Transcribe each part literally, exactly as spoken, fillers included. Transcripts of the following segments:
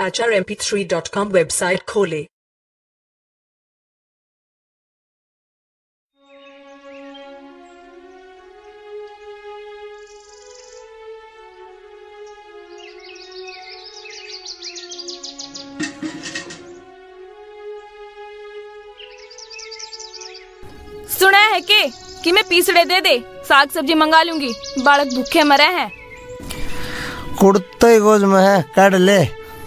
H R M P three dot com website खोलें। सुना है के कि मैं पीसड़े दे दे साग सब्जी मंगा लूंगी, बालक भूखे मरे हैं। कुर्ते गोज में है, काट ले।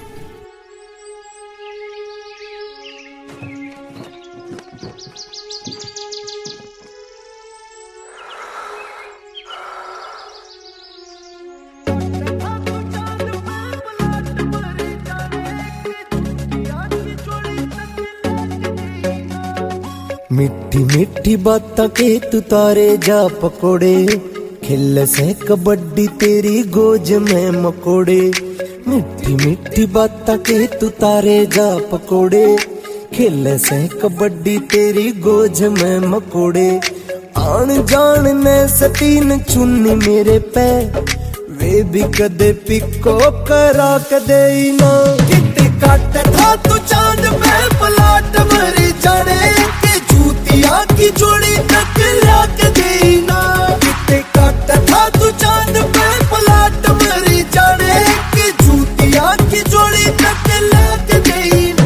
मिठी मिठी बातां के तू तारे जा पकोड़े, खेल से कबड्डी तेरी गोज में मकोड़े। मिठी मिठी बातां के तू तारे जा पकोड़े, खेल से कबड्डी तेरी गोज में मकोड़े। आन जान ने सतीन चुन्नी मेरे पे, वे भी कदे पिको करा कदे ना। किते काट था तू चांद में पलाट मरी जाने, जूतिया की जोड़ी टकरा के देना। किते काट था तू चांद पे पलाट मरी जाने, कि जूतिया की जोड़ी टकरा के देना।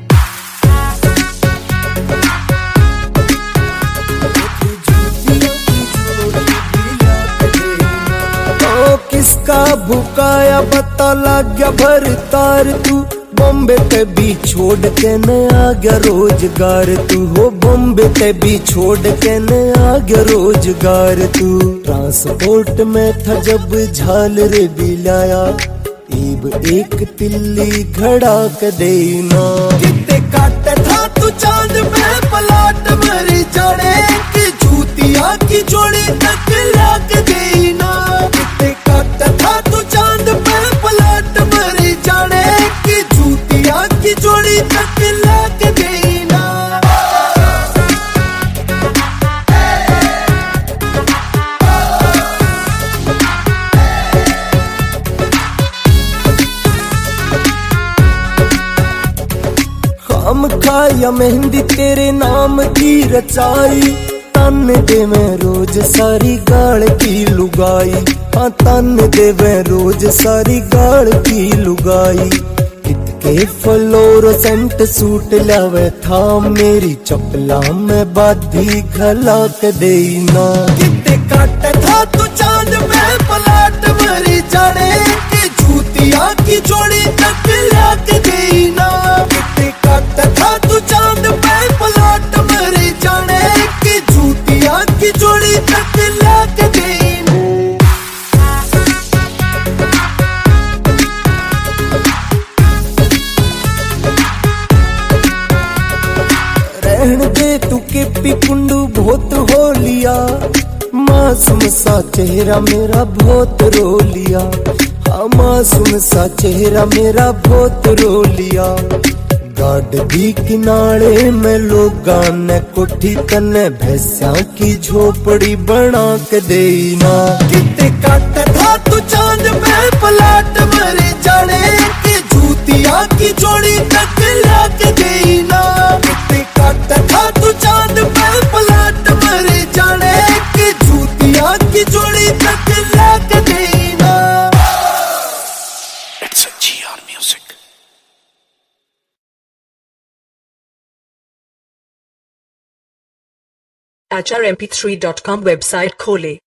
ओ किसका भुकाया बता लग गया भर तार तू, बॉम्बे ते भी छोड़ के न आ गया रोजगार तू। हो बॉम्बे ते भी छोड़ के न आ गया रोजगार तू। ट्रांसपोर्ट में था जब झाल रे भी लाया, ईब एक तिल्ली घड़ा के देना। किते काट था तू चांद में पलाट मरी जाने, कि जूतिया की जोड़ी टकरा के देना। किते काट था तू चांद में पलाट मरी जाने, कि जूतिया की जोड़ी टकरा के देना। हम खाया मेहंदी तेरे नाम की रचाई, तन दे मैं रोज सारी गाल की लुगाई। हाँ तन दे मैं रोज सारी गाल की लुगाई। के फ्लोरोसेंट सूट लावे था मेरी चपला में बाधी घला के देना। किते काट था तू चांद में पलाट मरी जाने, कि जूतिया की जोड़ी टकरा के देना। किते काट था तू चांद में पलाट मरी जाने, कि जूतिया की जोड़ी टकरा के देना। रहन दे तू के पिकुंडू बहुत हो लिया, मासूम सा चेहरा मेरा बहुत रो लिया। हाँ मासूम सा चेहरा मेरा बहुत रो लिया। गाड़ी किनारे में लोगा ने कोठी तने भैंसा की झोपड़ी बना के देना। किते काट था तू चांद में पलाट मरे जाने, कि जूतिया की जोड़ी टकरा के देना। किते काट था तू चांद में पलाट मरे जाने, कि जूतिया की जोड़ी टकरा के देना। It's a G R music. H R M P three dot com website खोलें।